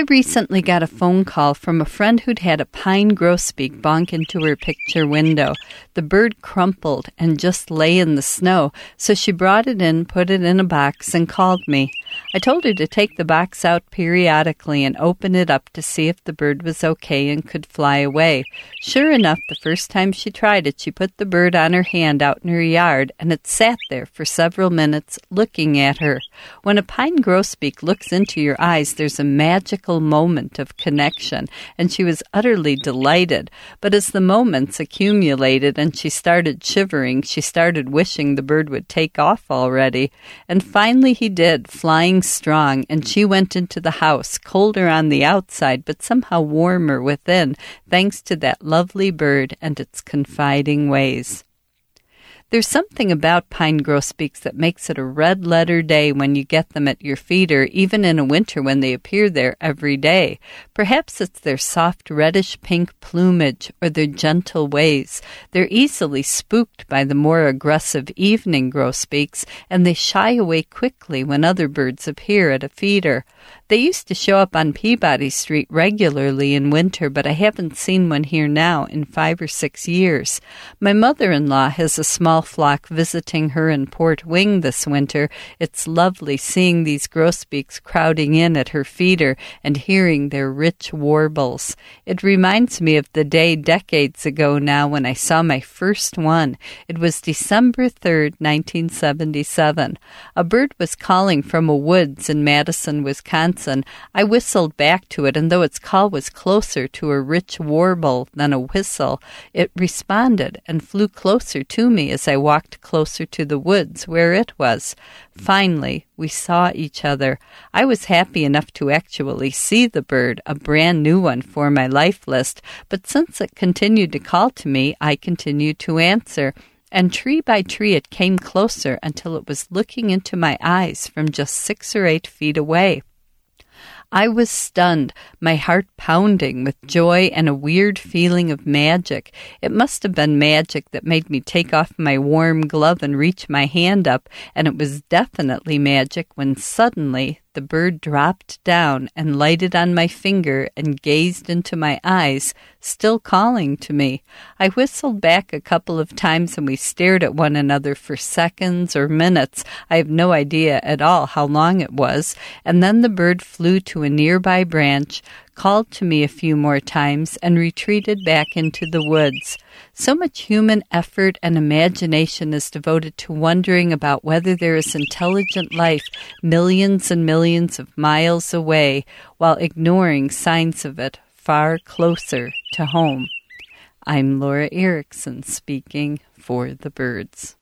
I recently got a phone call from a friend who'd had a pine grosbeak bonk into her picture window. The bird crumpled and just lay in the snow, so she brought it in, put it in a box, and called me. I told her to take the box out periodically and open it up to see if the bird was okay and could fly away. Sure enough, the first time she tried it, she put the bird on her hand out in her yard, and it sat there for several minutes looking at her. When a pine grosbeak looks into your eyes, there's a magical moment of connection, and she was utterly delighted. But as the moments accumulated and she started shivering, she started wishing the bird would take off already. And finally he did, flying strong, and she went into the house, colder on the outside, but somehow warmer within, thanks to that lovely bird and its confiding ways. There's something about pine grosbeaks that makes it a red-letter day when you get them at your feeder, even in a winter when they appear there every day. Perhaps it's their soft reddish-pink plumage or their gentle ways. They're easily spooked by the more aggressive evening grosbeaks, and they shy away quickly when other birds appear at a feeder. They used to show up on Peabody Street regularly in winter, but I haven't seen one here now in 5 or 6 years. My mother-in-law has a small flock visiting her in Port Wing this winter. It's lovely seeing these grosbeaks crowding in at her feeder and hearing their rich warbles. It reminds me of the day decades ago now when I saw my first one. It was December 3rd, 1977. A bird was calling from a woods in Madison, Wisconsin. I whistled back to it, and though its call was closer to a rich warble than a whistle, it responded and flew closer to me as I walked closer to the woods where it was. Finally, we saw each other. I was happy enough to actually see the bird, a brand new one for my life list, but since it continued to call to me, I continued to answer. And tree by tree it came closer until it was looking into my eyes from just 6 or 8 feet away. I was stunned, my heart pounding with joy and a weird feeling of magic. It must have been magic that made me take off my warm glove and reach my hand up, and it was definitely magic when suddenly the bird dropped down and lighted on my finger and gazed into my eyes, still calling to me. I whistled back a couple of times and we stared at one another for seconds or minutes. I have no idea at all how long it was. And then the bird flew to a nearby branch, called to me a few more times, and retreated back into the woods. So much human effort and imagination is devoted to wondering about whether there is intelligent life millions and millions of miles away, while ignoring signs of it far closer to home. I'm Laura Erickson speaking for the birds.